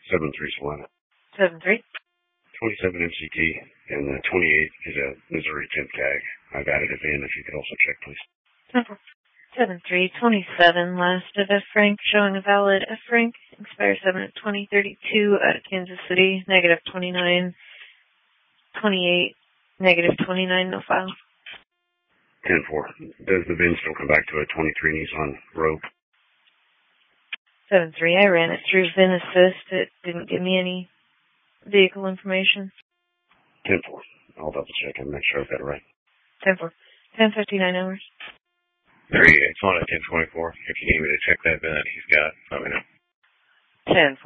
7-3 Solana. 7-3. 27 MCT, and the 28 is a Missouri temp tag. I've added it in. If you could also check, please. 7-3. 27 last of F Frank, showing a valid F Frank. Expires 7/20/32 out of Kansas City. Negative 29. 28. Negative 29. No file. 10-4. Does the VIN still come back to a 23 Nissan Rogue? 7-3. I ran it through VIN Assist. It didn't give me any vehicle information. 10-4. I'll double check and make sure I've got it right. 10-4. 10:59 hours. 38. Solana 1024. If you need me to check that VIN that he's got, let me know. 10-4.